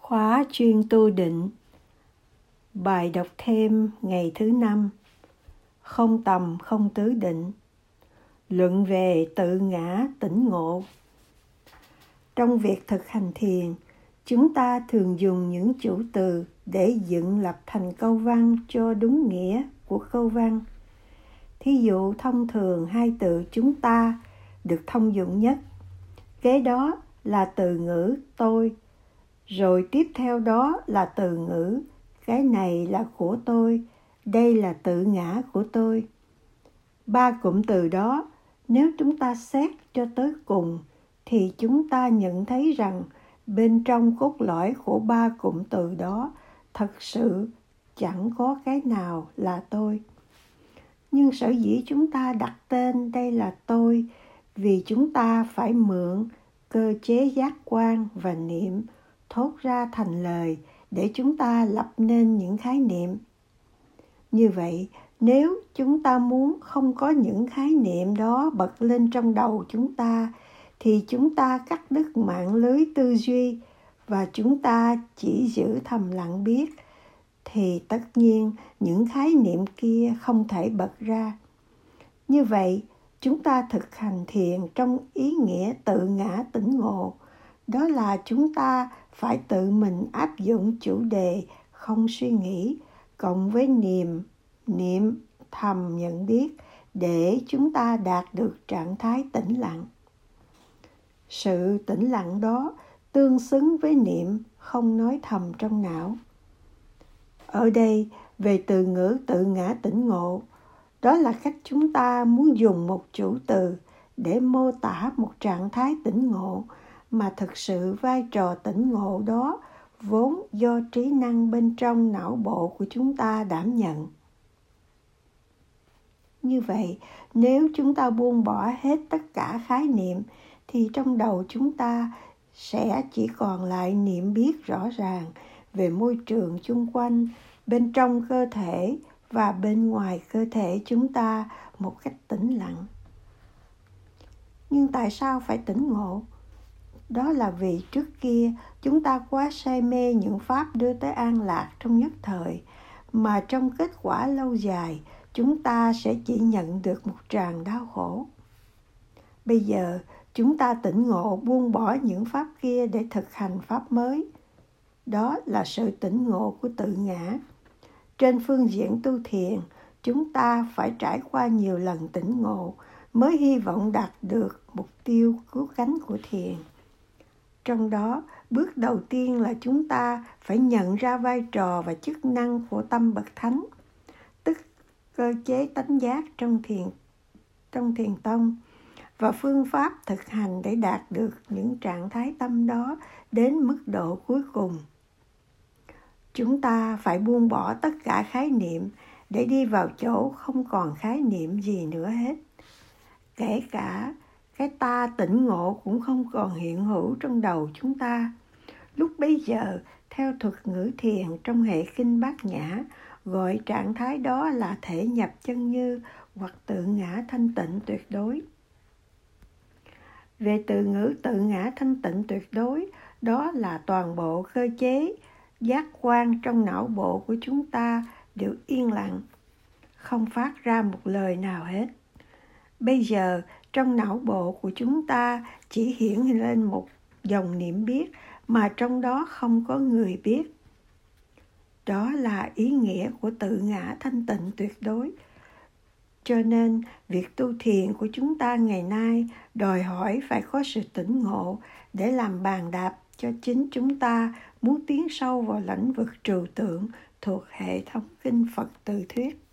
Khóa chuyên tu định. Bài đọc thêm ngày thứ 5. Không tầm không tứ định. Luận về tự ngã tỉnh ngộ. Trong việc thực hành thiền, chúng ta thường dùng những chủ từ để dựng lập thành câu văn cho đúng nghĩa của câu văn. Thí dụ thông thường hai từ chúng ta được thông dụng nhất. Kế đó là từ ngữ tôi, rồi tiếp theo đó là từ ngữ cái này là của tôi, đây là tự ngã của tôi. Ba cụm từ đó, nếu chúng ta xét cho tới cùng, thì chúng ta nhận thấy rằng bên trong cốt lõi của ba cụm từ đó thật sự chẳng có cái nào là tôi. Nhưng sở dĩ chúng ta đặt tên đây là tôi vì chúng ta phải mượn cơ chế giác quan và niệm thốt ra thành lời để chúng ta lập nên những khái niệm. Như vậy, nếu chúng ta muốn không có những khái niệm đó bật lên trong đầu chúng ta, thì chúng ta cắt đứt mạng lưới tư duy và chúng ta chỉ giữ thầm lặng biết, thì tất nhiên những khái niệm kia không thể bật ra. Như vậy, chúng ta thực hành thiền trong ý nghĩa tự ngã tỉnh ngộ. Đó là chúng ta phải tự mình áp dụng chủ đề không suy nghĩ cộng với niệm thầm nhận biết để chúng ta đạt được trạng thái tĩnh lặng. Sự tĩnh lặng đó tương xứng với niệm không nói thầm trong não. Ở đây, về từ ngữ tự ngã tỉnh ngộ, đó là cách chúng ta muốn dùng một chủ từ để mô tả một trạng thái tỉnh ngộ, mà thực sự vai trò tỉnh ngộ đó vốn do trí năng bên trong não bộ của chúng ta đảm nhận. Như vậy, nếu chúng ta buông bỏ hết tất cả khái niệm, thì trong đầu chúng ta sẽ chỉ còn lại niệm biết rõ ràng về môi trường chung quanh, bên trong cơ thể và bên ngoài cơ thể chúng ta một cách tĩnh lặng. Nhưng tại sao phải tỉnh ngộ? Đó là vì trước kia chúng ta quá say mê những pháp đưa tới an lạc trong nhất thời, mà trong kết quả lâu dài chúng ta sẽ chỉ nhận được một tràng đau khổ. Bây giờ chúng ta tỉnh ngộ buông bỏ những pháp kia để thực hành pháp mới. Đó là sự tỉnh ngộ của tự ngã. Trên phương diện tu thiền, chúng ta phải trải qua nhiều lần tỉnh ngộ mới hy vọng đạt được mục tiêu cứu cánh của thiền. Trong đó, bước đầu tiên là chúng ta phải nhận ra vai trò và chức năng của tâm bậc thánh, tức cơ chế tánh giác trong thiền tông, và phương pháp thực hành để đạt được những trạng thái tâm đó đến mức độ cuối cùng. Chúng ta phải buông bỏ tất cả khái niệm để đi vào chỗ không còn khái niệm gì nữa hết. Kể cả cái ta tỉnh ngộ cũng không còn hiện hữu trong đầu chúng ta. Lúc bấy giờ, theo thuật ngữ thiền trong hệ kinh Bát Nhã, gọi trạng thái đó là thể nhập chân như hoặc tự ngã thanh tịnh tuyệt đối. Về từ ngữ tự ngã thanh tịnh tuyệt đối, đó là toàn bộ cơ chế, giác quan trong não bộ của chúng ta đều yên lặng, không phát ra một lời nào hết. Bây giờ, trong não bộ của chúng ta chỉ hiện lên một dòng niệm biết mà trong đó không có người biết. Đó là ý nghĩa của tự ngã thanh tịnh tuyệt đối. Cho nên, việc tu thiền của chúng ta ngày nay đòi hỏi phải có sự tỉnh ngộ để làm bàn đạp cho chính chúng ta muốn tiến sâu vào lĩnh vực trừu tượng thuộc hệ thống kinh Phật Từ Thuyết.